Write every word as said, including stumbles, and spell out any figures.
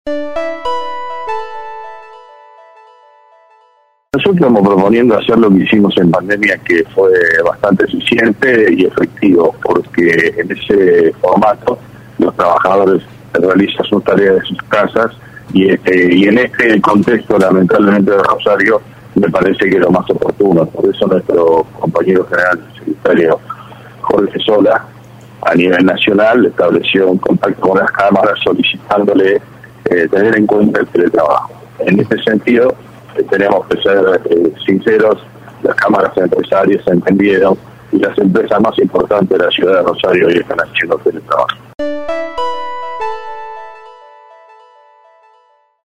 Nosotros estamos proponiendo hacer lo que hicimos en pandemia, que fue bastante eficiente y efectivo, porque en ese formato los trabajadores realizan sus tareas de sus casas y, este, y en este contexto, lamentablemente, de Rosario, me parece que es lo más oportuno. Por eso nuestro compañero general, el secretario Jorge Sola, a nivel nacional, estableció un contacto con las cámaras solicitándole eh, tener en cuenta el teletrabajo. En este sentido, eh, tenemos que ser eh, sinceros, las cámaras empresarias se entendieron y las empresas más importantes de la ciudad de Rosario hoy están haciendo teletrabajo.